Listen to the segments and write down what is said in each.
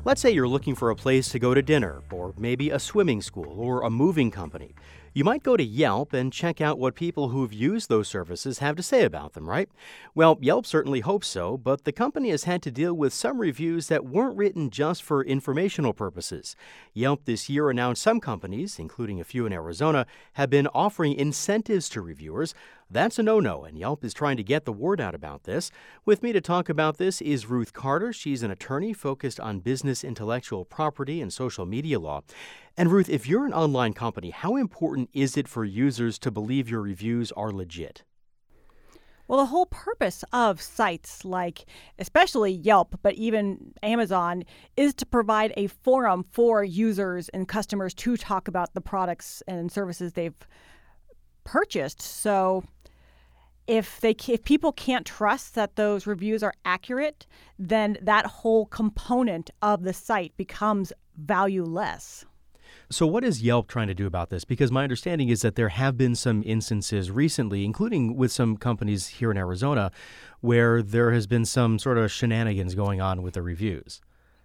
Let's say you're looking for a place to go to dinner, or maybe a swimming school, or a moving company. You might go to Yelp and check out what people who've used those services have to say about them, right? Well, Yelp certainly hopes so, but the company has had to deal with some reviews that weren't written just for informational purposes. Yelp this year announced some companies, including a few in Arizona, have been offering incentives to reviewers. That's a no-no, and Yelp is trying to get the word out about this. With me to talk about this is Ruth Carter. She's an attorney focused on business intellectual property and social media law. And Ruth, if you're an online company, how important is it for users to believe your reviews are legit? Well, the whole purpose of sites like especially Yelp, but even Amazon, is to provide a forum for users and customers to talk about the products and services they've purchased. So if people can't trust that those reviews are accurate, then that whole component of the site becomes valueless. So what is Yelp trying to do about this? Because my understanding is that there have been some instances recently, including with some companies here in Arizona, where there has been some sort of shenanigans going on with the reviews.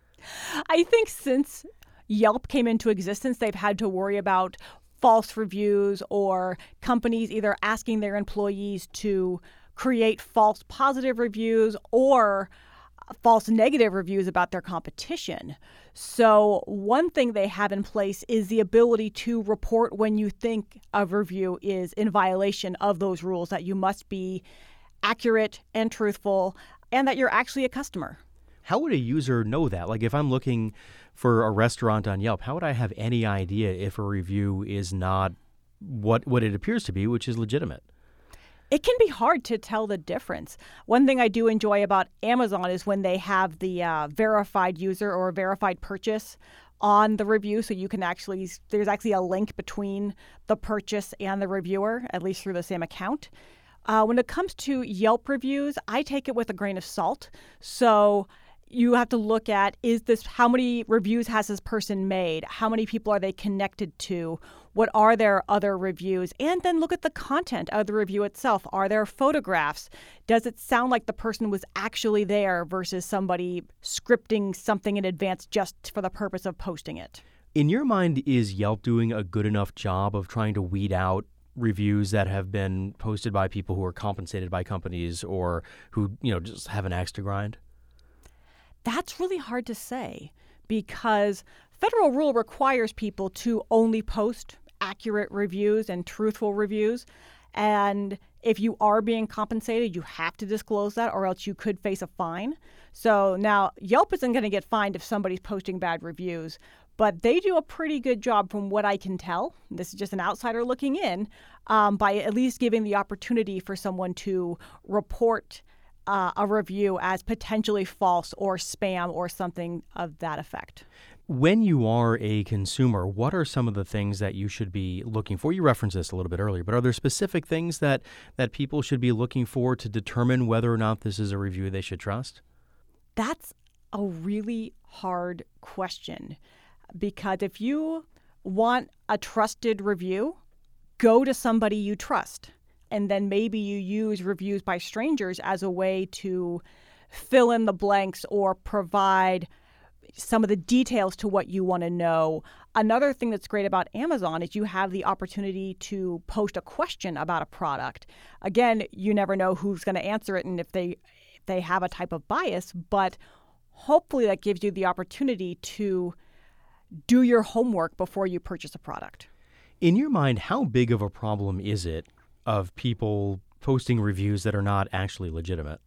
I think since Yelp came into existence, they've had to worry about false reviews or companies either asking their employees to create false positive reviews or false negative reviews about their competition. So one thing they have in place is the ability to report when you think a review is in violation of those rules, that you must be accurate and truthful and that you're actually a customer. How would a user know that? Like if I'm looking for a restaurant on Yelp, how would I have any idea if a review is not what it appears to be, which is legitimate? It can be hard to tell the difference. One thing I do enjoy about Amazon is when they have the verified user or verified purchase on the review. So you can there's actually a link between the purchase and the reviewer, at least through the same account. When it comes to Yelp reviews, I take it with a grain of salt. So you have to look at, how many reviews has this person made? How many people are they connected to? What are their other reviews? And then look at the content of the review itself. Are there photographs? Does it sound like the person was actually there versus somebody scripting something in advance just for the purpose of posting it? In your mind, is Yelp doing a good enough job of trying to weed out reviews that have been posted by people who are compensated by companies or who, just have an axe to grind? That's really hard to say because federal rule requires people to only post accurate reviews and truthful reviews. And if you are being compensated, you have to disclose that or else you could face a fine. So now Yelp isn't going to get fined if somebody's posting bad reviews, but they do a pretty good job from what I can tell. This is just an outsider looking in, by at least giving the opportunity for someone to report a review as potentially false or spam or something of that effect. When you are a consumer, what are some of the things that you should be looking for? You referenced this a little bit earlier, but are there specific things that people should be looking for to determine whether or not this is a review they should trust? That's a really hard question because if you want a trusted review, go to somebody you trust. And then maybe you use reviews by strangers as a way to fill in the blanks or provide some of the details to what you want to know. Another thing that's great about Amazon is you have the opportunity to post a question about a product. Again, you never know who's going to answer it and if they have a type of bias, but hopefully that gives you the opportunity to do your homework before you purchase a product. In your mind, how big of a problem is it of people posting reviews that are not actually legitimate?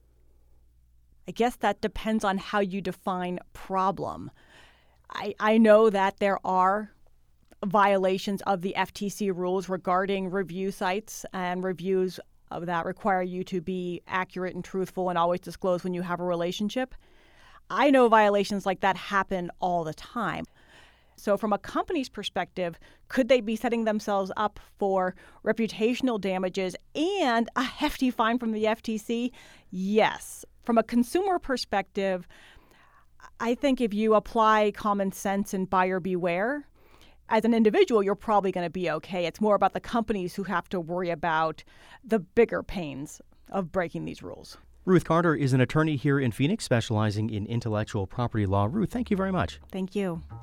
I guess that depends on how you define problem. I know that there are violations of the FTC rules regarding review sites and reviews that require you to be accurate and truthful and always disclose when you have a relationship. I know violations like that happen all the time. So from a company's perspective, could they be setting themselves up for reputational damages and a hefty fine from the FTC? Yes. From a consumer perspective, I think if you apply common sense and buyer beware, as an individual, you're probably going to be okay. It's more about the companies who have to worry about the bigger pains of breaking these rules. Ruth Carter is an attorney here in Phoenix specializing in intellectual property law. Ruth, thank you very much. Thank you.